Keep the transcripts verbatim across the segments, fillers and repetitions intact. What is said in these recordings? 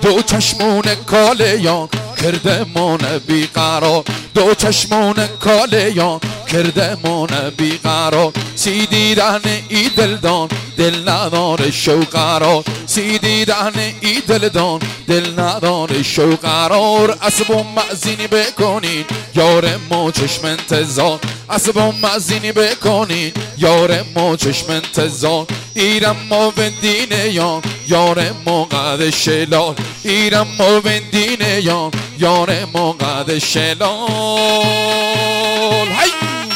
دو چشمون کالیان کرده من بیقرار دو چشمون کالیان کرده من بیقرار سی دیدن ای دلدان دل نداره شوقرار سی دیدن ای دلدان دل نداره شوقرار اسب و مأذینی بکنین یار ما چشم انتظار اسب و مأذینی بکنین یار ما چشم انتظار ایرم ما وندینه یان یار ما قد شلال ایرم ما وندینه یان یار ما قد شلال هی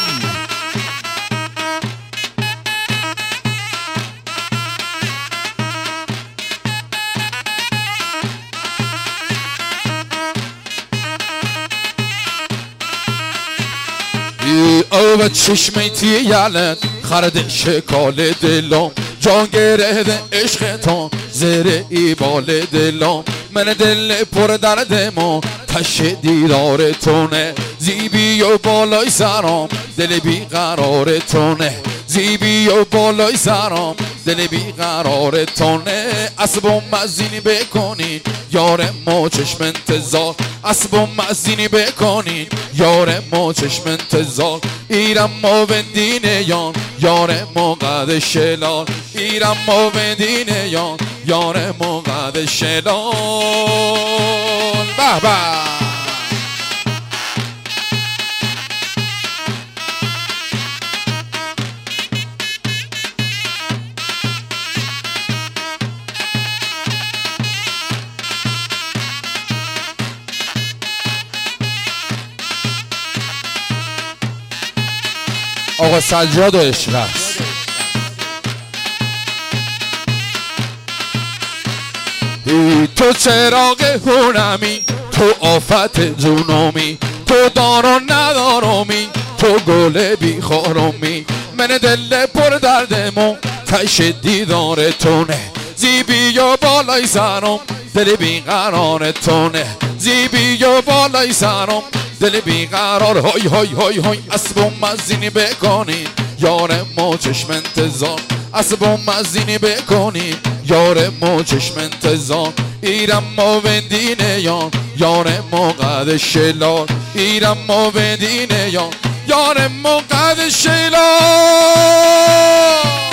او و چشمی تیالت خرد شکال دلم جان گرهده عشق تا زیر ای بال دلم من دل پر دردم تش دیدار تونه زیبی و بالای سرام دل بیقرار تونه زیبی و بالای سرام دل بیقرار تونه اسب و مأذینی بکنین یار ما چشم انتظار اسب و مأذینی بکنین یار ما چشم انتظار ایرم ما وندینه یان یار ما قد شلال ایرم ما وندینه یان یار ما قد شلال به به آقا سجاد و عشق است تو چراغ هونمی تو آفت جونمی تو دارو ندارمی تو گل بیخارمی من دل پر دردمو تش دیدار تونه زیبی و بالای سرم دل بیقرار تونه زیبی و بالای سرم دل بیقرار های های های های اسب و مأذینی بکنین یار ما چشم انتظار اسب و مأذینی بکنین یار ما چشم انتظار ایرم ما وندینه یان یار ما قد شلال ایرم ما وندینه یان یار ما قد شلال